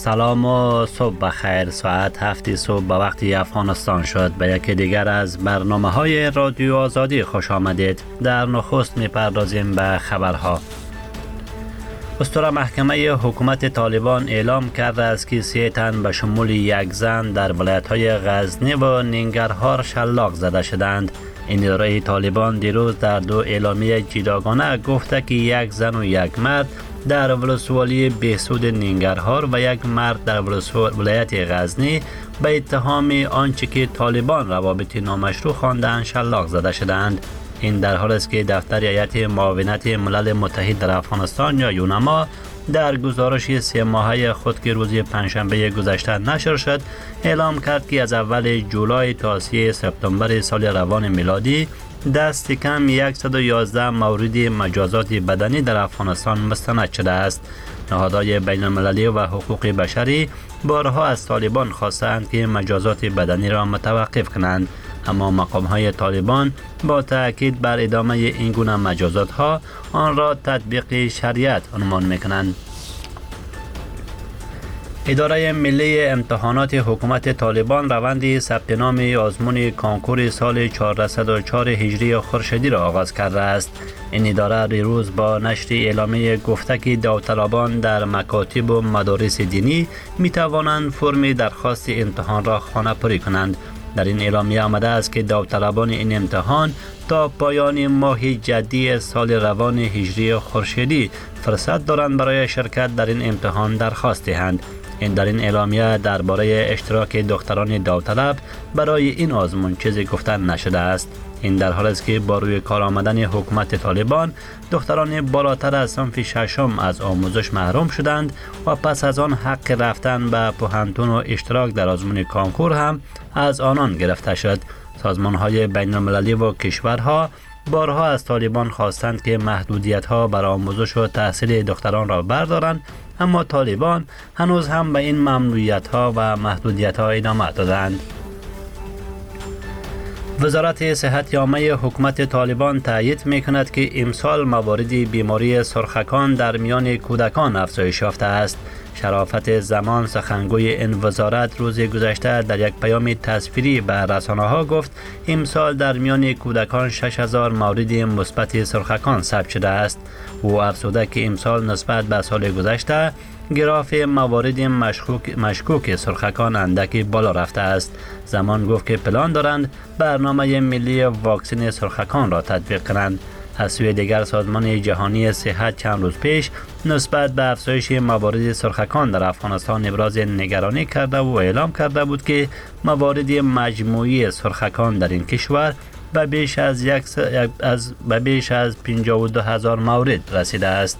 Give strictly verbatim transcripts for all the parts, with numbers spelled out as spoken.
سلام و صبح بخیر. ساعت هفت صبح به وقت افغانستان شد. به یکی دیگر از برنامه های رادیو آزادی خوش آمدید. در نخست میپردازیم به خبرها. اسطوره محکمه حکومت طالبان اعلام کرده است که سه تن به شمول یک زن در ولایت‌های غزنی و ننگرهار شلاق زده شدند. این اداره طالبان دیروز در دو اعلامیه جداگانه گفته که یک زن و یک مرد در ولسوالی بهسود ننگرهار و یک مرد در ولایت غزنی به اتهام آنچه که طالبان روابط نامشروع خواندند شلاق زده شدند. این در حالی است که دفتر هیئت معاونت ملل متحد در افغانستان یا یونما در گزارش سه ماهه خود که روز پنجشنبه گذشته نشر شد اعلام کرد که از اول جولای تا سی سپتامبر سال روان میلادی دست کم صد و یازده مورد مجازات بدنی در افغانستان مستند شده است. نهادهای بین المللی و حقوق بشری بارها از طالبان خواستند که مجازات بدنی را متوقف کنند، اما مقام‌های طالبان با تأکید بر ادامه این گونه مجازات ها آن را تطبیق شریعت عنوان می‌کنند. اداره ملی امتحانات حکومت طالبان روند ثبت نام آزمون کنکور سال چهارصد و چهار هجری خورشیدی را آغاز کرده است. این اداره دیروز با نشر اعلامیه گفته که داوطلبان در مکاتب و مدارس دینی می توانند فرم درخواست امتحان را خانه‌پری کنند. در این اعلامیه آمده است که داوطلبان این امتحان تا پایان ماه جدی سال روان هجری خورشیدی فرصت دارند برای شرکت در این امتحان درخواست دهند. این در این اعلامیه درباره اشتراک دختران داوطلب برای این آزمون چیزی گفته نشده است. این در حالی است که با روی کار آمدن حکومت طالبان دختران بالاتر از صنف ششم از آموزش محروم شدند و پس از آن حق رفتن به پوهنتون و اشتراک در آزمون کنکور هم از آنان گرفته شد. سازمان‌های بین المللی و کشورها بارها از طالبان خواستند که محدودیت‌ها بر آموزش و تحصیل دختران را بردارند، اما طالبان هنوز هم به این ممنوعیت‌ها و محدودیت‌ها ادامه دادند. وزارت صحت عامه حکومت طالبان تایید می‌کند که امسال موارد بیماری سرخکان در میان کودکان افزایش یافته است. شرافت زمان سخنگوی این وزارت روز گذشته در یک پیام تصویری به رسانه‌ها گفت امسال در میان کودکان شش هزار مورد مثبت سرخکان ثبت شده است. او افزوده که امسال نسبت به سال گذشته گراف موارد مشکوک, مشکوک سرخکان اندکی بالا رفته است. زمان گفت که پلان دارند برنامه ملی واکسن سرخکان را تطبیق کنند. از سوی دیگر سازمان جهانی صحت چند روز پیش نسبت به افزایش موارد سرخکان در افغانستان ابراز نگرانی کرده و اعلام کرده بود که موارد مجموعی سرخکان در این کشور به بیش از یک از به بیش از پنجاه و دو هزار مورد رسیده است.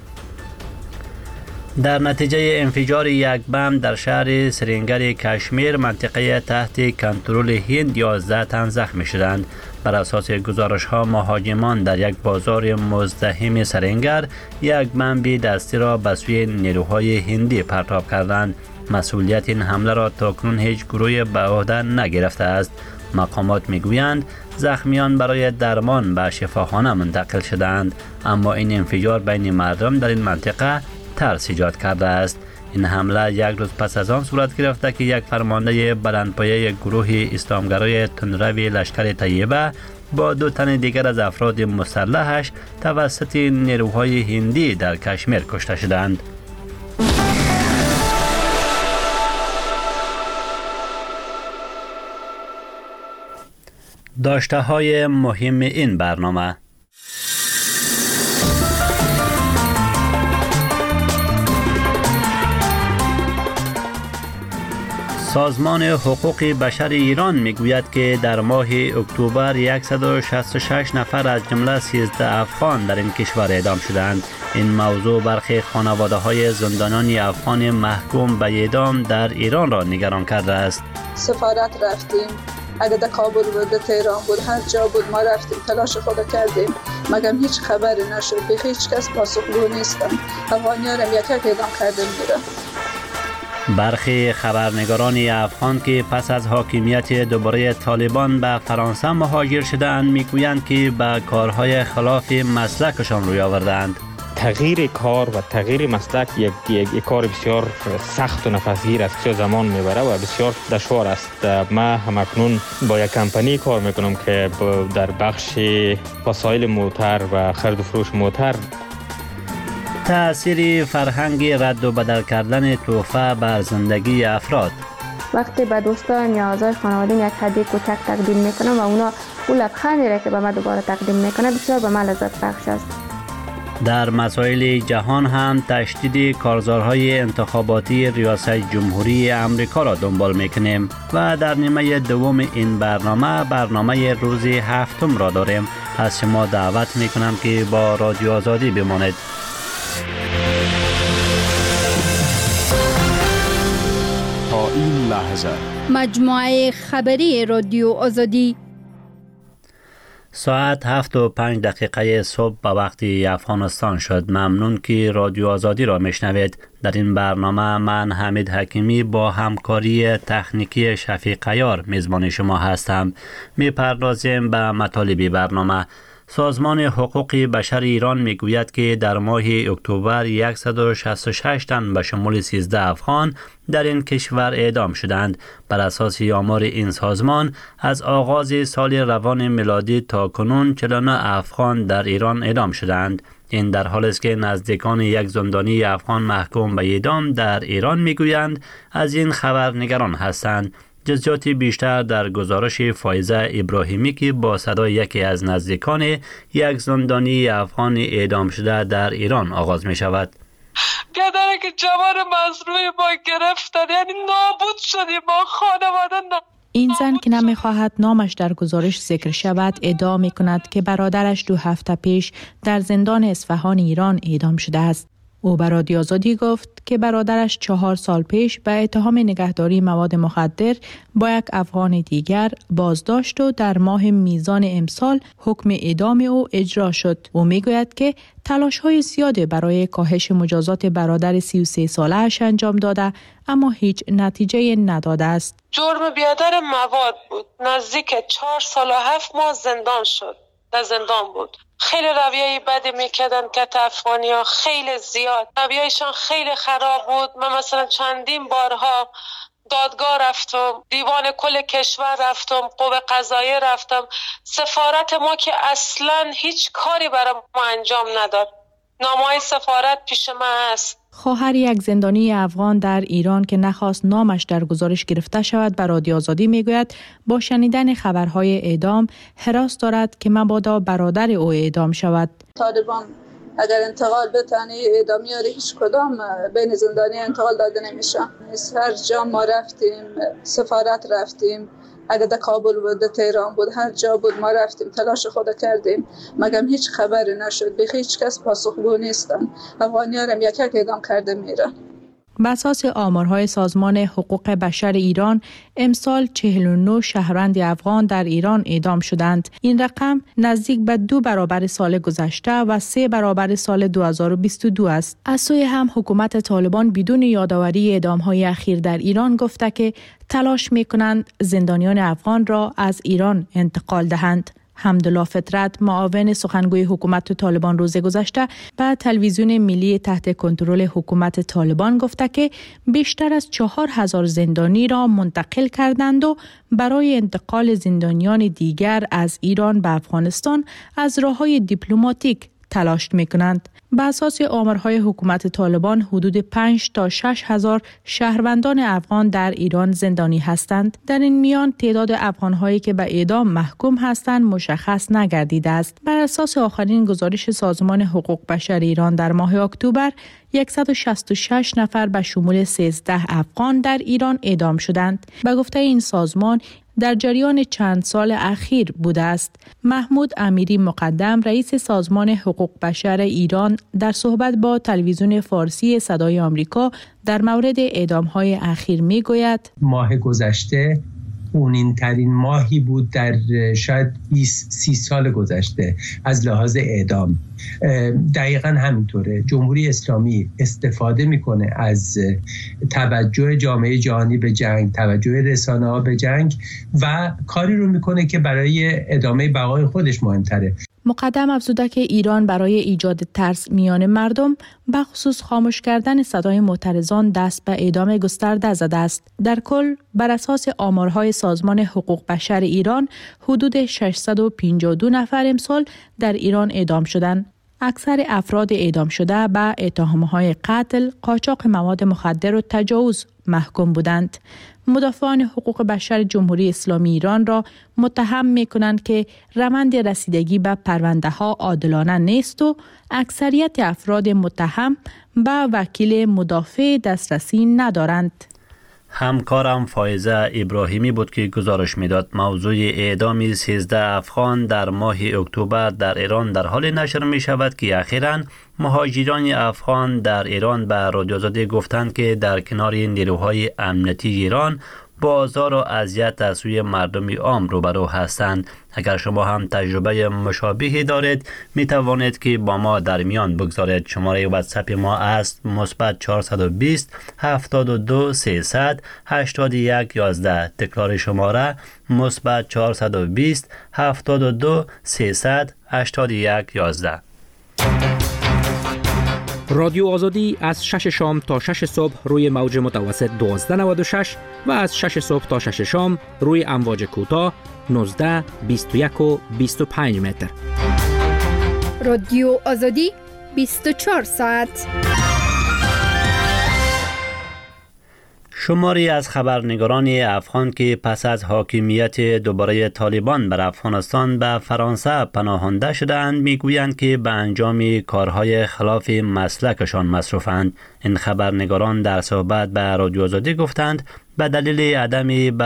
در نتیجه انفجار یک بم در شهر سرینگر کشمیر منطقه تحت کنترل هند یازده تن زخمی شدند. بر اساس گزارش ها مهاجمان در یک بازار مزدحم سرینگر یک بمب دستی را به سوی نیروهای هندی پرتاب کردند. مسئولیت این حمله را تاکنون هیچ گروهی به عهده نگرفته است. مقامات میگویند زخمیان برای درمان به شفاخانه منتقل شدند، اما این انفجار بین مردم در این منطقه ترس ایجاد کرده است. این حمله یک روز پس از آن صورت گرفته که یک فرمانده بلندپایه گروه اسلامگرای تندروی لشکر طیبه با دو تن دیگر از افراد مسلحش توسط نیروهای هندی در کشمیر کشته شدند. داشته های مهم این برنامه: سازمان حقوق بشر ایران میگوید که در ماه اکتبر صد و شصت و شش نفر از جمله سیزده افغان در این کشور اعدام شدند. این موضوع برخی خانواده های زندانیان افغان محکوم به اعدام در ایران را نگران کرده است. سفارت رفتیم، اگر در کابل بود، در تهران بود، هر جا بود ما رفتیم، تلاش خود کردیم، مگم هیچ خبری نشد. به هیچ کس پاسخگو نیستم. افغانیان هم یک یک اعدام کرده میرن. برخی خبرنگاران افغان که پس از حاکمیت دوباره طالبان به فرانسه مهاجر شده‌اند میگویند که به کارهای خلاف مسلکشان روی آوردند. تغییر کار و تغییر مسلک یک, یک, یک کار بسیار سخت و نفسگیر است، بسیار زمان میبره و بسیار دشوار است. من همکنون با یک کمپانی کار میکنم که در بخش وسایل موتر و خرید و فروش موتر. تأثیر فرهنگ رد و بدل کردن تحفه بر زندگی افراد. وقتی به دوستان یا اعضای خانواده یک هدیه کوچک تقدیم میکنم و اونا اون لبخندی را که به من دوباره تقدیم میکنه بسیار به من لذت بخش است. در مسائل جهان هم تشدید کارزارهای انتخاباتی ریاست جمهوری امریکا را دنبال میکنیم و در نیمه دوم این برنامه برنامه روز هفتم را داریم. از شما دعوت میکنم که با رادیو آزادی بمانید. تا این لحظه مجموعه خبری رادیو آزادی ساعت هفت و پنج دقیقه صبح به وقتی افغانستان شد. ممنون که رادیو آزادی را میشنوید. در این برنامه من حمید حکیمی با همکاری تکنیکی شفیق عیار میزبان شما هستم. میپردازیم به مطالب برنامه. سازمان حقوق بشر ایران میگوید که در ماه اکتبر صد و شصت و شش تن به شمول سیزده افغان در این کشور اعدام شدند. بر اساس آمار این سازمان از آغاز سال روان میلادی تا کنون چهل و نه افغان در ایران اعدام شدند. این در حالی است که نزدیکان یک زندانی افغان محکوم به اعدام در ایران میگویند از این خبر نگران هستند. جزئیات بیشتر در گزارش فایزه ابراهیمی که با صدای یکی از نزدیکان یک زندانی افغان اعدام شده در ایران آغاز می شود. پدره که جوان مظلومی ما گرفتن، یعنی نابود شدیم ما خانواده. این زن که نمیخواهد نامش در گزارش ذکر شود ادعا می کند که برادرش دو هفته پیش در زندان اصفهان ایران اعدام شده است. او به رادیو آزادی گفت که برادرش چهار سال پیش به اتهام نگهداری مواد مخدر با یک افغان دیگر بازداشت و در ماه میزان امسال حکم اعدام او اجرا شد. او میگوید که تلاش‌های زیادی برای کاهش مجازات برادر سی و سه ساله‌اش انجام داده اما هیچ نتیجه نداده است. جرم بیادر مواد بود. نزدیک چهار سال و هفت ماه زندان شد. در زندان بود. خیلی رویه بدی میکردن که افغانی ها خیلی زیاد. رویهشان خیلی خراب بود. من مثلا چندین بارها دادگاه رفتم، دیوان کل کشور رفتم، قوه قضاییه رفتم. سفارت ما که اصلا هیچ کاری برای ما انجام نداد. نامه‌های سفارت پیش من است. خواهر یک زندانی افغان در ایران که نخواست نامش در گزارش گرفته شود به رادیو آزادی میگوید با شنیدن خبرهای اعدام هراس دارد که مبادا برادر او اعدام شود. طالبان اگر انتقال بتنه اعدامی ها هیچ کدام بین زندانی انتقال داده نمیشه. هر جا ما رفتیم، سفارت رفتیم، اگر در کابل بود، در تهران بود، هر جا بود ما رفتیم، تلاش خود کردیم، مگم هیچ خبری نشد. به هیچ کس پاسخگو نیستن. افغانی‌ها هم یک یک اعدام کرده میرن. بر اساس آمارهای سازمان حقوق بشر ایران امسال چهل و نه شهروند افغان در ایران اعدام شدند. این رقم نزدیک به دو برابر سال گذشته و سه برابر سال دو هزار و بیست و دو است. از سوی هم حکومت طالبان بدون یادآوری اعدام‌های اخیر در ایران گفته که تلاش می‌کنند زندانیان افغان را از ایران انتقال دهند. حمدالله فطرت معاون سخنگوی حکومت طالبان روز گذشته به تلویزیون ملی تحت کنترل حکومت طالبان گفته که بیشتر از چهار هزار زندانی را منتقل کردند و برای انتقال زندانیان دیگر از ایران به افغانستان از راه‌های دیپلماتیک تلاش می‌کنند. به اساس آمارهای حکومت طالبان حدود پنج تا شش هزار شهروندان افغان در ایران زندانی هستند. در این میان تعداد افغان‌هایی که به اعدام محکوم هستند مشخص نگردیده است. بر اساس آخرین گزارش سازمان حقوق بشر ایران در ماه اکتبر صد و شصت و شش نفر به شمول سیزده افغان در ایران اعدام شدند. به گفته این سازمان در جریان چند سال اخیر بوده است. محمود امیری مقدم رئیس سازمان حقوق بشر ایران در صحبت با تلویزیون فارسی صدای آمریکا در مورد اعدام‌های اخیر می‌گوید ماه گذشته خونین ترین ماهی بود در شاید بیست سی سال گذشته از لحاظ اعدام. دقیقاً همینطوره. جمهوری اسلامی استفاده میکنه از توجه جامعه جهانی به جنگ، توجه رسانه‌ها به جنگ و کاری رو میکنه که برای ادامه بقای خودش مهمتره. مقدم افزوده که ایران برای ایجاد ترس میان مردم به خصوص خاموش کردن صدای معترضان دست به اعدام گسترده زده است. در کل بر اساس آمارهای سازمان حقوق بشر ایران حدود ششصد و پنجاه و دو نفر امسال در ایران اعدام شدند. اکثر افراد اعدام شده به اتهام‌های قتل، قاچاق مواد مخدر و تجاوز محکوم بودند. مدافعان حقوق بشر جمهوری اسلامی ایران را متهم می‌کنند که روند رسیدگی به پرونده‌ها عادلانه نیست و اکثریت افراد متهم به وکیل مدافع دسترسی ندارند. همکارم فائزه ابراهیمی بود که گزارش میداد. موضوع اعدام سیزده افغان در ماه اکتبر در ایران در حال نشر می شود که اخیراً مهاجران افغان در ایران به رادیو آزادی گفتند که در کنار نیروهای امنیتی ایران با آزار و اذیت از سوی مردم عام روبرو هستند. اگر شما هم تجربه مشابهی دارید می توانید که با ما در میان بگذارید. شماره واتساپ ما است مثبت چهارصد و بیست هفتاد و دو سیصد هشتاد و یک یازده. تکرار شماره مثبت چهارصد و بیست هفتاد و دو سیصد هشتاد و یک یازده. رادیو آزادی از شش شام تا شش صبح روی موج متوسط دوازده نود و شش و از شش صبح تا شش شام روی امواج کوتاه نوزده بیست و یک و بیست و پنج متر. رادیو آزادی بیست و چهار ساعت. شماری از خبرنگاران افغان که پس از حاکمیت دوباره طالبان بر افغانستان به فرانسه پناهنده شدند میگویند که به انجام کارهای خلاف مسلکشان مصروفند. این خبرنگاران در صحبت به رادیو آزادی گفتند به دلیل عدم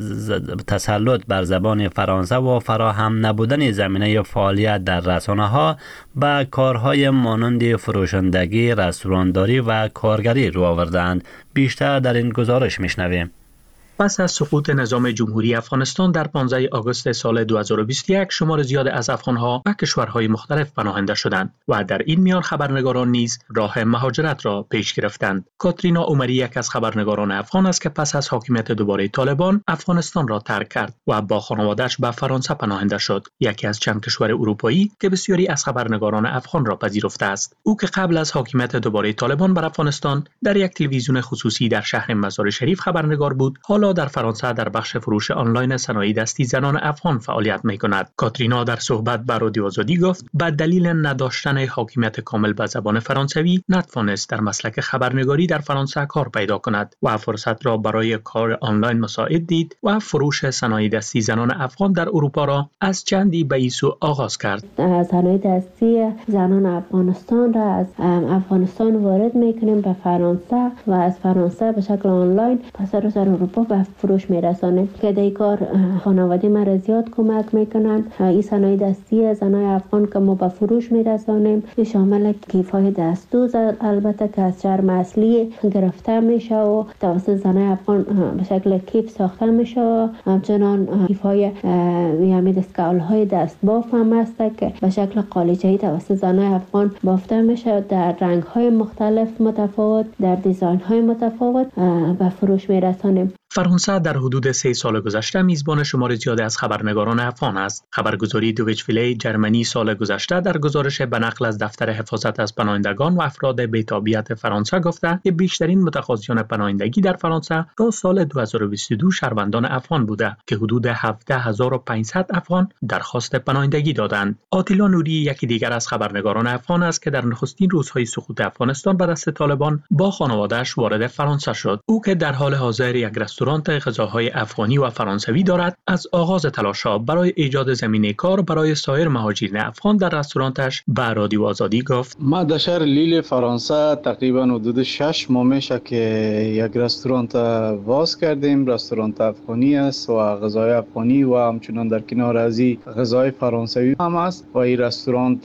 تسلط بر زبان فرانسه و فراهم نبودن زمینه فعالیت در رسانه‌ها به کارهای مانند فروشندگی، رستورانداری و کارگری رو آوردند. بیشتر در این گزارش میشنویم. پس از سقوط نظام جمهوری افغانستان در پانزده آگوست سال دو هزار و بیست و یک شمار زیاد از افغانها به کشورهای مختلف پناهنده شدند و در این میان خبرنگاران نیز راه مهاجرت را پیش گرفتند. کاترینا عمری یک از خبرنگاران افغان است که پس از حاکمیت دوباره طالبان افغانستان را ترک کرد و با خانواده‌اش به فرانسه پناهنده شد، یکی از چند کشور اروپایی که بسیاری از خبرنگاران افغان را پذیرفته است. او که قبل از حاکمیت دوباره طالبان بر افغانستان در یک تلویزیون خصوصی در شهر مزار شریف خبرنگار بود، حالا در فرانسه در بخش فروش آنلاین صنایع دستی زنان افغان فعالیت می‌کند. کاترینا در صحبت با رادیو آزادی گفت به دلیل نداشتن حاکمیت کامل به زبان فرانسوی نتوانست در مسلک خبرنگاری در فرانسه کار پیدا کند و فرصت را برای کار آنلاین مساعد دید و فروش صنایع دستی زنان افغان در اروپا را از چندی به ایسو آغاز کرد. صنایع دستی زنان افغانستان را از افغانستان وارد می‌کنیم به فرانسه و از فرانسه به شکل آنلاین پس سر اروپا به فروش میرسانه که در کار خانواده ما زیاد کمک میکنند. این صنایع دستی زنای افغان که ما به فروش میرسانیم شامل کیف‌های دستدوز البته که از چرم اصلی گرفته میشه و توسط زنای افغان به شکل کیف ساخته میشه و همچنان کیف‌های یعنی دستکول‌های دست باف هم هست که به شکل قالیچه‌ای توسط زنای افغان بافته میشه در رنگ‌های مختلف متفاوت در دیزاین‌های متفاوت به فروش میرسانیم. فرانسه در حدود سه سال گذشته میزبان شمار زیادی از خبرنگاران افغان است. خبرگزاری دویچ وله جرمنی سال گذشته در گزارش به نقل از دفتر حفاظت از پناهندگان و افراد بی‌تابعیت فرانسه گفته که بیشترین متقاضیان پناهندگی در فرانسه تا سال دو هزار و بیست و دو شهروندان افغان بوده که حدود هفده هزار و پانصد افغان درخواست پناهندگی دادند. آتیلا نوری یکی دیگر از خبرنگاران افغان است که در نخستین روزهای سقوط افغانستان به دست طالبان با خانواده‌اش وارد فرانسه شد. او که در حال حاضر یک رستوران غذاهای افغانی و فرانسوی دارد، از آغاز تلاش‌ها برای ایجاد زمینه کار برای سایر مهاجرین افغان در رستورانتش به رادیو آزادی گفت: ما در شهر لیل فرانسه تقریبا حدود شش ماه میشه که یک رستوران باز کردیم. رستوران افغانی است و غذای افغانی و همچنان در کنار از این غذای فرانسوی هم است و این رستوران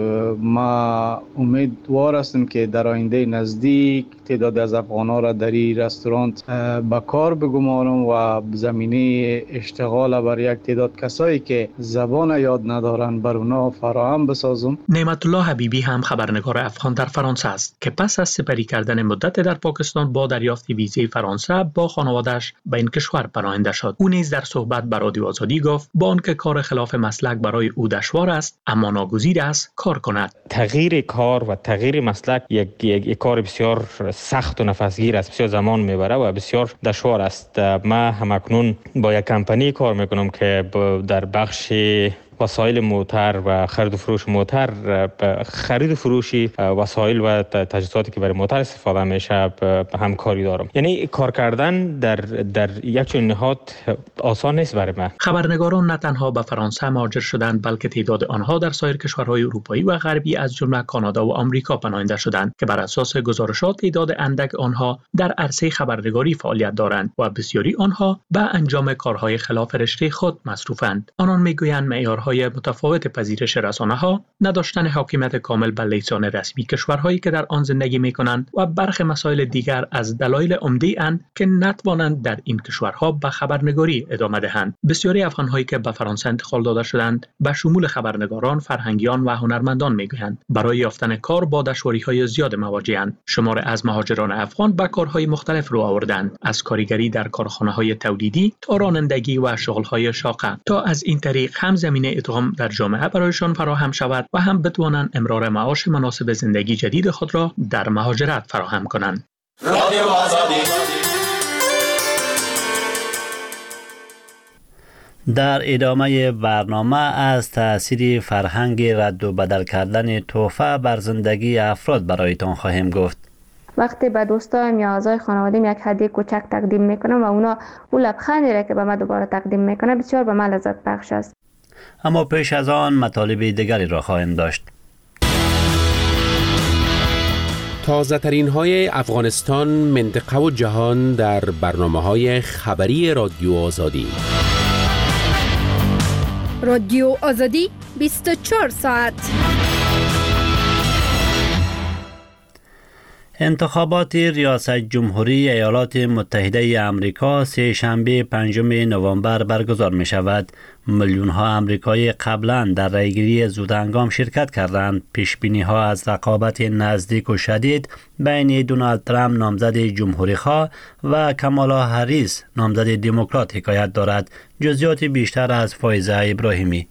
ما امیدوار هستیم که در آینده نزدیک تعداد از افغان‌ها را در این رستوران به کار گمانم و زمینه اشتغال بر یک تعداد کسایی که زبان یاد ندارن بر اونا فراهم بسازم. نعمت الله حبیبی هم خبرنگار افغان در فرانسه است که پس از سپری کردن مدت در پاکستان با دریافت ویزه فرانسه با خانواده‌اش به این کشور پناهنده شد. او نیز در صحبت با رادیو آزادی گفت با آنکه کار خلاف مسلک برای او دشوار است اما ناگزیر است کار کند. تغییر کار و تغییر مسلک یک, یک, یک کار بسیار سخت و نفسگیر است، بسیار زمان میبره و بسیار دشوار است. ما همکنون با یک کمپانی کار میکنم که در بخش وسایل موتر و خرید و فروش موتر، خرید و فروشی وسایل و تجهیزاتی که برای موتر استفاده میشه همکاری دارم. یعنی کار کردن در در یک چنین نهاد آسان نیست برای من. خبرنگاران نه تنها به فرانسه مهاجر شدند بلکه تعداد آنها در سایر کشورهای اروپایی و غربی از جمله کانادا و آمریکا پناهنده شدند که بر اساس گزارشات تعداد اندک آنها در عرصه خبرنگاری فعالیت دارند و بسیاری آنها به انجام کارهای خلاف رشته خود مصروفند. آنان میگویند معیارهای متفاوت پذیرش رسانه‌ها، نداشتن حاکمیت کامل بر لیسان رسمی کشورهایی که در آن زندگی می‌کنند و برخی مسائل دیگر از دلایل عمده اند که نتوانند در این کشورها به خبرنگاری ادامه دهند. بسیاری افغان‌هایی که به فرانسه انتقال داده شدند به شمول خبرنگاران، فرهنگیان و هنرمندان می‌گویند برای یافتن کار با دشواری‌های زیاد مواجه‌اند. شمار از مهاجران افغان به کارهای مختلف رو آوردند، از کارگری در کارخانه‌های تولیدی تا رانندگی و شغل‌های شاقه، تا از این طریق هم زمینه ادغام در جامعه برایشان فراهم شود و هم بتوانند امرار معاش مناسب زندگی جدید خود را در مهاجرت فراهم کنند. رادیو آزادی. در ادامه برنامه از تأثیر فرهنگ رد و بدل کردن تحفه بر زندگی افراد برایتان خواهیم گفت. وقتی به دوستایم یا اعضای خانواده‌ام یک هدیه کوچک تقدیم میکنم و اونا اون لبخندی را که به من دوباره تقدیم میکنه بسیار به من لذت بخش است. اما پیش از آن مطالب دیگری را خواهیم داشت. تازه ترین های افغانستان، منطقه و جهان در برنامه های خبری رادیو آزادی. رادیو آزادی بیست و چهار ساعت. انتخابات ریاست جمهوری ایالات متحده آمریکا سه شنبه پنجم نوامبر برگزار می شود. میلیون ها آمریکایی قبلا در رایگیری زودهنگام شرکت کردند. پیش بینی ها از رقابت نزدیک و شدید بین دونالد ترامپ نامزد جمهوری خواه و کامالا هریس نامزد دموکرات حکایت دارد. جزئیات بیشتر از فایزه ابراهیمی.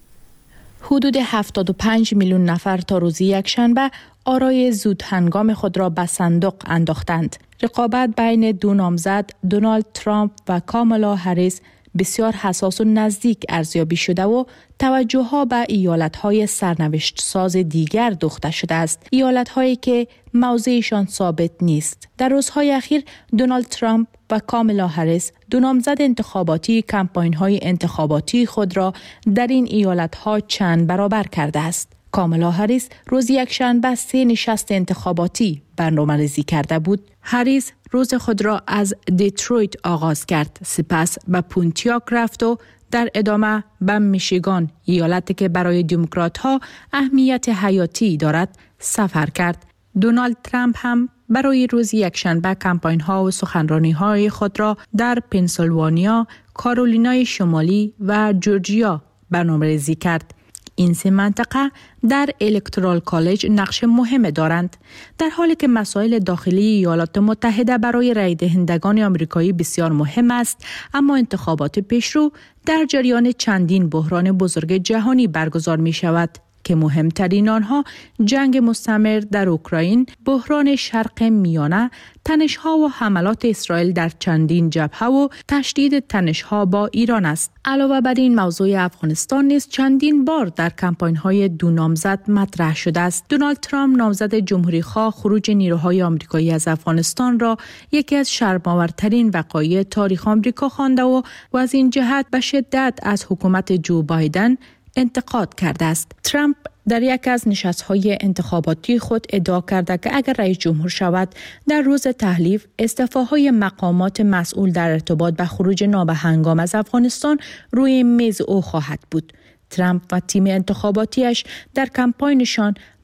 حدود هفتاد و پنج میلیون نفر تا روز یکشنبه آرای زود هنگام خود را به صندوق انداختند. رقابت بین دو نامزد دونالد ترامپ و کامالا هریس بسیار حساس و نزدیک ارزیابی شده و توجه‌ها به ایالت‌های سرنوشت ساز دیگر دوخته شده است. ایالت‌هایی که موضعشان ثابت نیست. در روزهای اخیر دونالد ترامپ و کامالا هریس دو نامزد انتخاباتی کمپاین‌های انتخاباتی خود را در این ایالت‌ها چند برابر کرده است. کامالا هریس روز یکشنبه سه نشست انتخاباتی برنامه‌ریزی کرده بود. هریس روز خود را از دیترویت آغاز کرد، سپس به پونتیاک رفت و در ادامه به میشیگان، ایالتی که برای دموکرات‌ها اهمیت حیاتی دارد، سفر کرد. دونالد ترامپ هم برای روز یکشنبه کمپاین‌ها و سخنرانی‌های خود را در پنسیلوانیا، کارولینای شمالی و جورجیا برنامه‌ریزی کرد. این سه منطقه در الکترال کالج نقش مهم دارند، در حالی که مسائل داخلی ایالات متحده برای رای دهندگان آمریکایی بسیار مهم است، اما انتخابات پیشرو در جریان چندین بحران بزرگ جهانی برگزار می شود که مهمترین آنها جنگ مستمر در اوکراین، بحران شرق میانه، تنش‌ها و حملات اسرائیل در چندین جبهه و تشدید تنش‌ها با ایران است. علاوه بر این موضوع افغانستان نیز چندین بار در کمپاین‌های دو نامزد مطرح شده است. دونالد ترامپ نامزد جمهوری‌خواه خروج نیروهای آمریکایی از افغانستان را یکی از شرم‌آورترین وقایع تاریخ آمریکا خوانده و از این جهت به شدت از حکومت جو بایدن انتقاد کرده است. ترامپ در یک از نشست‌های انتخاباتی خود ادعا کرده که اگر رئیس جمهور شود، در روز تحلیف استعفاهای مقامات مسئول در ارتباط به خروج نابهنگام از افغانستان روی میز او خواهد بود. ترامپ و تیم انتخاباتیش در کمپاینشان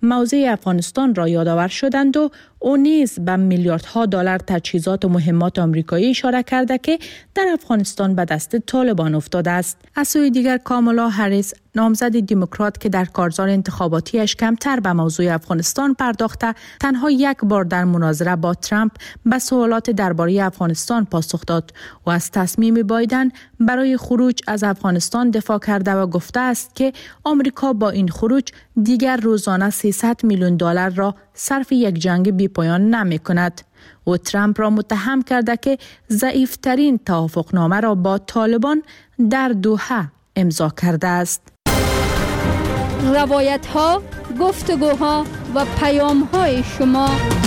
موضع افغانستان را یادآور شدند و او نیز به میلیاردها دلار تجهیزات و مهمات آمریکایی اشاره کرده که در افغانستان به دست طالبان افتاده است. از سوی دیگر کامالا هریس نامزد دموکرات که در کارزار انتخاباتیش کمتر به موضوع افغانستان پرداخته تنها یک بار در مناظره با ترامپ به سوالات درباره افغانستان پاسخ داد و از تصمیم بایدن برای خروج از افغانستان دفاع کرده و گفته است که آمریکا با این خروج دیگر روزانه سیصد میلیون دلار را صرف یک جنگ بی پایان نمی کند. و ترامپ را متهم کرده که ضعیفترین توافقنامه را با طالبان در دوحه امضا کرده است. روایت ها، گفتگوها و پیام های شما.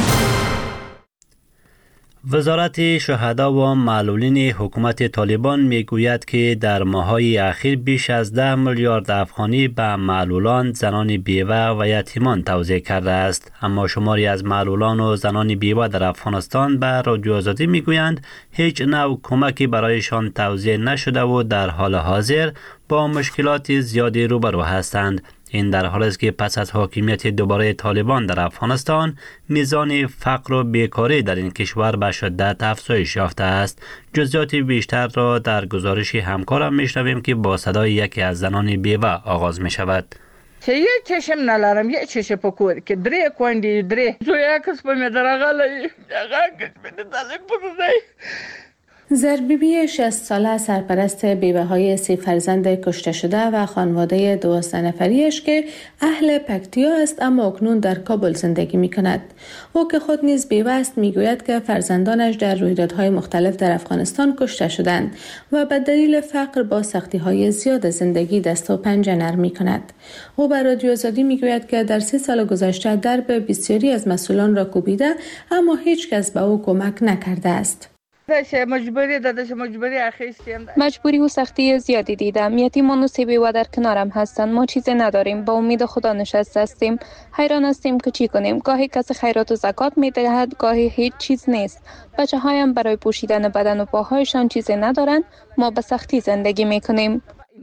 وزارت شهدا و معلولین حکومت طالبان میگوید که در ماه‌های اخیر بیش از ده میلیارد افغانی به معلولان، زنان بیوه و یتیمان توزیع کرده است. اما شماری از معلولان و زنان بیوه در افغانستان به رادیو آزادی میگویند هیچ نوع کمکی برایشان توزیع نشده و در حال حاضر با مشکلات زیادی روبرو هستند. این در حالی است که پس از حاکمیت دوباره طالبان در افغانستان میزان فقر و بیکاری در این کشور به شدت افزایش یافته است. جزئیات بیشتر را در گزارش همکارم میشنویم که با صدای یکی از زنان بیوه آغاز می شود. چې یه چشم نلارم، یه چشم په کور کې درې کونډې درې زویا کس په مې درغلی هغه کس مې داسې پرځای. زربیبی شصت ساله سرپرست بیوه‌های سی فرزند کشته شده و خانواده دوازده نفریش که اهل پکتیا است اما اکنون در کابل زندگی می‌کند. او که خود نیز بیوه است میگوید که فرزندانش در رویدادهای مختلف در افغانستان کشته شدند و به دلیل فقر با سختی‌های زیاد زندگی دست و پنجه نرم می‌کند. او به رادیو آزادی میگوید که در سی سال گذشته درب بسیاری از مسئولان را کوبیده اما هیچ کس به او کمک نکرده است. مجبوری دادش مجبوری اخیستیم مجبوری و سختی زیادی دیدم. یتیمان و سی بیوه در کنارم هستند. ما چیزی نداریم. با امید خدا نشسته هستیم. حیران هستیم که چی کنیم. گاهی کسی خیرات و زکات میدهد، گاهی هیچ چیز نیست. بچه هایم برای پوشیدن بدن و پاهایشان چیزی ندارند. ما به سختی زندگی میکنیم.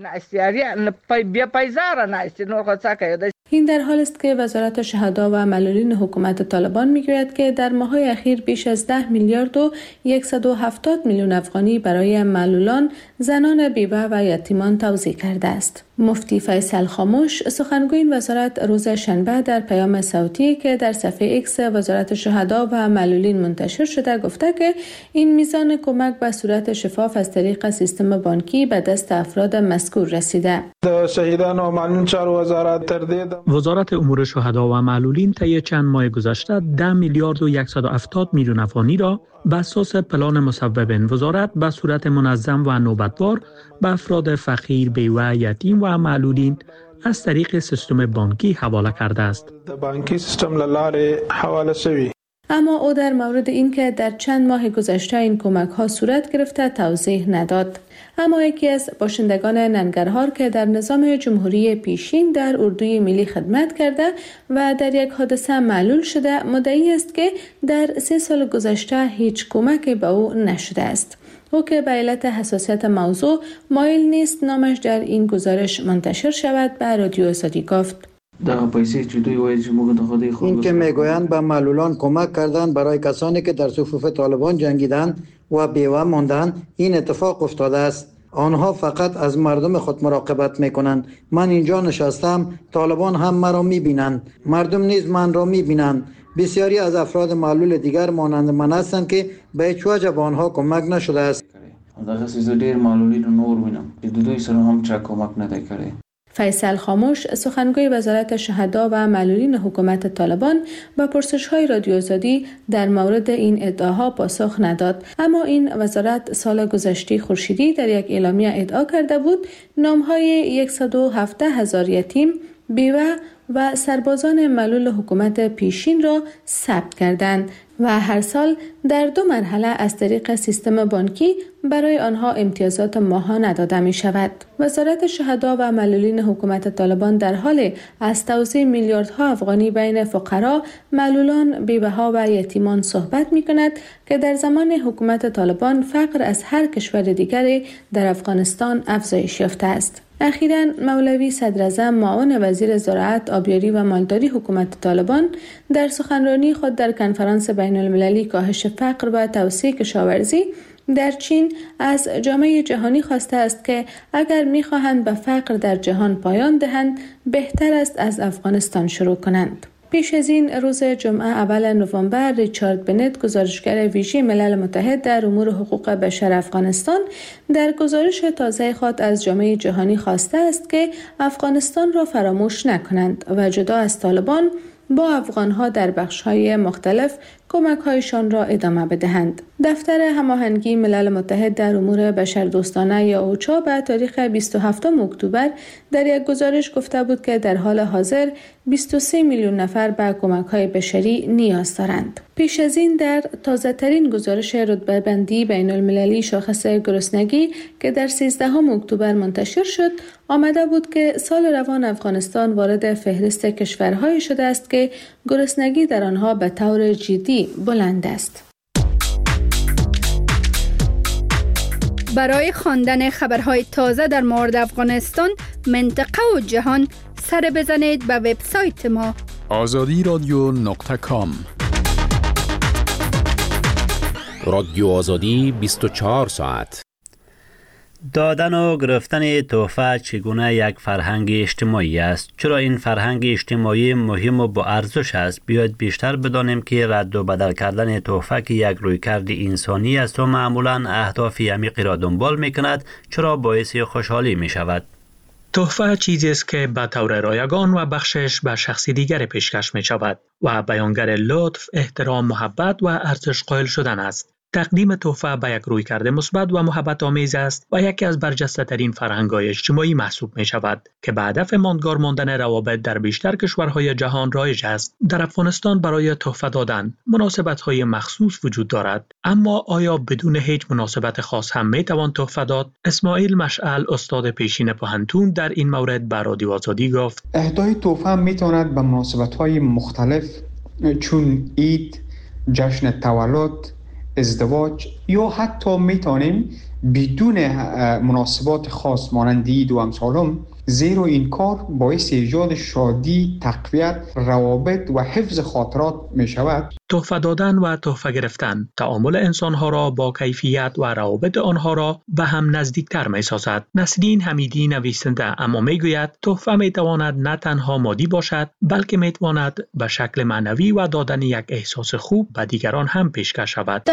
این در حال است که وزارت شهدا و معلولین حکومت طالبان میگوید که در ماه‌های اخیر بیش از ده میلیارد و صد و هفتاد میلیون افغانی برای معلولان، زنان بیوه و یتیمان توزیع کرده است. مفتی فیصل خاموش سخنگوی این وزارت روز شنبه در پیام صوتی که در صفحه ایکس وزارت شهدا و معلولین منتشر شده گفته که این میزان کمک به صورت شفاف از طریق سیستم بانکی به دست افراد مذکور رسیده. شهیدان و معلولین چهار وزارت تردید وزارت امور شهدا و معلولین طی چند ماه گذشته ده میلیارد و صد و هفتاد میلیون افغانی را به اساس پلان مصوب این وزارت به صورت منظم و نوبتوار به افراد فقیر، بیوه، یتیم و معلولین از طریق سیستم بانکی حواله کرده است. بانکی سیستم للار حواله شوی. اما او در مورد اینکه در چند ماه گذشته این کمک ها صورت گرفته توضیح نداد. اما یکی از باشندگان ننگرهار که در نظام جمهوری پیشین در اردوی ملی خدمت کرده و در یک حادثه معلول شده مدعی است که در سه سال گذشته هیچ کمک به او نشده است. او که به علت حساسیت موضوع مایل نیست نامش در این گزارش منتشر شود به رادیو آزادی گفت. این که میگویند به معلولان کمک کردند برای کسانی که در صفوف طالبان جنگیدند و بیوه ماندند، این اتفاق افتاده است. آنها فقط از مردم خود مراقبت میکنند. من اینجا نشستم، طالبان هم مرا میبینند، مردم نیز من را میبینند. بسیاری از افراد معلول دیگر مانند من هستند که به هیچ وجه به آنها کمک نشده است. فیصل خاموش سخنگوی وزارت شهدا و معلولین حکومت طالبان با پرسش‌های رادیو آزادی در مورد این ادعاها پاسخ نداد، اما این وزارت سال گذشته خورشیدی در یک اعلامیه ادعا کرده بود نام‌های صد و هفده هزار یتیم، بیوه و سربازان معلول حکومت پیشین را ثبت کردند و هر سال در دو مرحله از طریق سیستم بانکی برای آنها امتیازات ماهانه داده می شود. وزارت شهدا و معلولین حکومت طالبان در حال از توزیع میلیاردها افغانی بین فقرا، معلولان، بیوه‌ها و یتیمان صحبت می کند که در زمان حکومت طالبان فقر از هر کشور دیگری در افغانستان افزایش یافته است. اخیراً مولوی صدراعظم معاون وزیر زراعت، آبیاری و مالداری حکومت طالبان در سخنرانی خود در کنفرانس بین المللی کاهش فقر و توسعه کشاورزی در چین از جامعه جهانی خواسته است که اگر می‌خواهند به فقر در جهان پایان دهند، بهتر است از افغانستان شروع کنند. پیش از این روز جمعه اول نوامبر ریچارد بنت، گزارشگر ویژه ملل متحد در امور حقوق بشر افغانستان، در گزارش تازه خود از جامعه جهانی خواسته است که افغانستان را فراموش نکنند و جدا از طالبان با افغانها در بخش‌های مختلف کمک‌هایشان را ادامه بدهند. دفتر هماهنگی ملل متحد در امور بشردوستانه یا اوچا به تاریخ بیست و هفتم اکتبر در یک گزارش گفته بود که در حال حاضر بیست و سه میلیون نفر به کمک‌های بشری نیاز دارند. پیش از این در تازه‌ترین گزارش رتبه‌بندی بین المللی شاخص گرسنگی که در سیزدهم اکتبر منتشر شد، آمده بود که سال روان افغانستان وارد فهرست کشورهایی شده است که گرسنگی در آنها به طور جدی بلند است. برای خواندن خبرهای تازه در مورد افغانستان، منطقه و جهان، سر بزنید به وبسایت ما آزادی رادیو نقطه کام. رادیو آزادی بیست و چهار ساعت. دادن و گرفتن تحفه چگونه یک فرهنگ اجتماعی است؟ چرا این فرهنگ اجتماعی مهم و با ارزش است؟ بیاید بیشتر بدانیم که رد و بدل کردن تحفه که یک رویکرد انسانی است و معمولاً اهداف عمیقی را دنبال می‌کند، چرا باعث خوشحالی می‌شود؟ تحفه چیزی است که به طور رایگان و بخشش به شخص دیگر پیشکش می‌شود و بیانگر لطف، احترام، محبت و ارزش قائل شدن است. تقدیم تحفه به یک رویکرد مثبت و محبت آمیز است و یکی از برجسته ترین فرهنگ‌های اجتماعی محسوب می شود که به هدف ماندگار ماندن روابط در بیشتر کشورهای جهان رایج است. در افغانستان برای تحفه دادن مناسبت‌های مخصوص وجود دارد، اما آیا بدون هیچ مناسبت خاص هم می توان تحفه داد؟ اسماعیل مشعل، استاد پیشین پوهنتون، در این مورد به رادیو آزادی گفت: اهدای تحفه می تواند به مناسبت‌های مختلف چون عید، جشن تولد، ازدواج یا حتی میتونیم بدون مناسبات خاص مانند عید و امثالم، زیرا این کار باعث ایجاد شادی، تقویت، روابط و حفظ خاطرات می شود. تحفه دادن و تحفه گرفتن تعامل انسانها را با کیفیت و روابط آنها را به هم نزدیکتر می سازد. نسرین حمیدی، نویسنده، اما می گوید تحفه می تواند نه تنها مادی باشد، بلکه می تواند به شکل معنوی و دادن یک احساس خوب به دیگران هم پیشکش شود.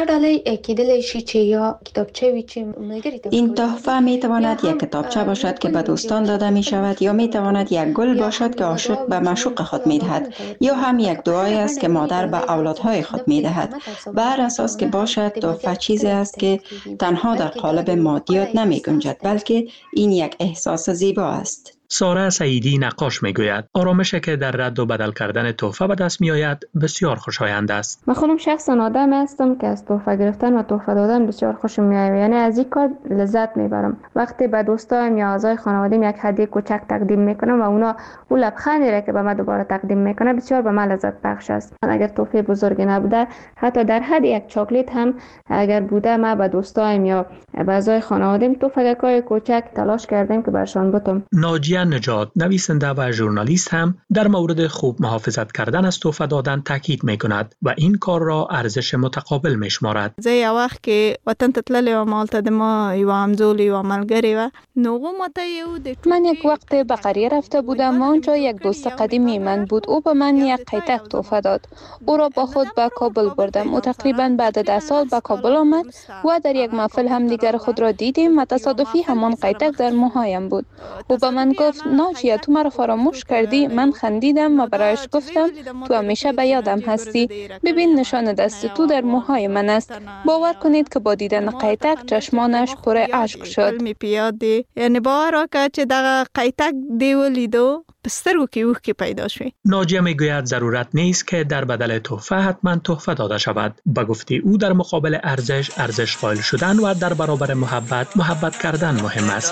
این تحفه می تواند یک کتابچه باشد که به دوستان داده می شود، یا می تواند یک گل باشد که عاشق به معشوق خود می دهد، یا هم یک دعایی است که مادر به اولادهای خود می دهد. بر اساس که باشد، تحفه چیزی است که تنها در قالب مادیات نمی گنجد، بلکه این یک احساس زیبا است. ساره سعیدی، نقاش، میگوید آرامشی که در رد و بدل کردن تحفه به دست می آید بسیار خوشایند است. من خودم شخصا آدم هستم که از تحفه گرفتن و تحفه دادن بسیار خوشم میاد، یعنی از این کار لذت میبرم. وقتی به دوستایم یا اعضای خانواده‌ام یک هدیه کوچک تقدیم میکنم و اونا اون لبخندی را که به من دوباره تقدیم میکنه بسیار به من لذت بخش است. اگر تحفه بزرگی نبوده، حتی در حد یک چاکلیت هم اگر بوده، من به دوستایم یا به اعضای خانواده‌ام تحفه‌های کوچک تلاش کردم که برشان بدم. ناجیه نجات، نویسنده و ژورنالیست، هم در مورد خوب محافظت کردن از تحفه دادن تاکید میکند و این کار را ارزش متقابل میشمارد. زه یو وخت که وطن ته تللی وم، هلته د ما یوه همزول یوه ملګرې وه، نو هغو ماته یو د من یک وقت به قریه رفته بودم و آنجا یک دوست قدیمی من بود. او به من یک قیتک تحفه داد. او را با خود به کابل بردم. او تقریبا بعد ده سال به کابل آمد و در یک محفل هم دیگر خود را دیدیم و تصادفی همان قیتک در موهایم بود. او به من گفت ناجیه تو مرا فراموش کردی. من خندیدم و برایش گفتم تو همیشه به یادم هستی. ببین نشان دست تو در موهای من است. باور کنید که با دیدن قیتک چشمانش پر اشک شد. یعنی باور وکړه چې دغه قیتک دی ولیدو په سترګو کې اوښکې پیدا شوې. ناجیه میگوید ضرورت نیست که در بدل تحفه حتما تحفه داده شود. به گفته او در مقابل ارزش ارزش قائل شدن و در برابر محبت محبت کردن مهم است.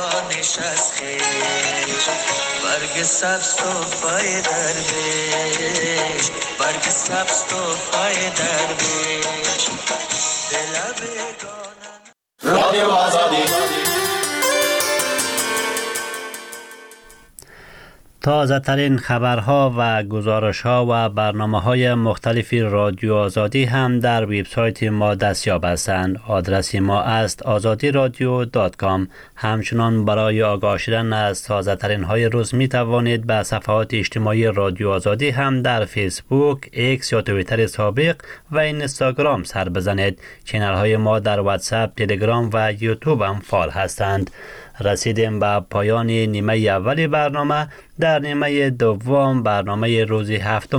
برگ سبز تحفه درویش، برگ سبز تحفه درویش، دل بیگانه. رادیو آزادی تازه ترین خبرها و گزارش ها و برنامه های مختلف رادیو آزادی هم در وبسایت ما دستیاب هستند. آدرس ما است آزادی رادیو دات کام. همچنان برای آگاه شدن از تازه ترین های روز می توانید به صفحات اجتماعی رادیو آزادی هم در فیسبوک، ایکس یا توییتر سابق و اینستاگرام سر بزنید. چینل های ما در واتساپ، تلگرام و یوتیوب هم فعال هستند. رسیدیم به پایان نیمه اولی برنامه. در نیمه دوم برنامه روزی هفتم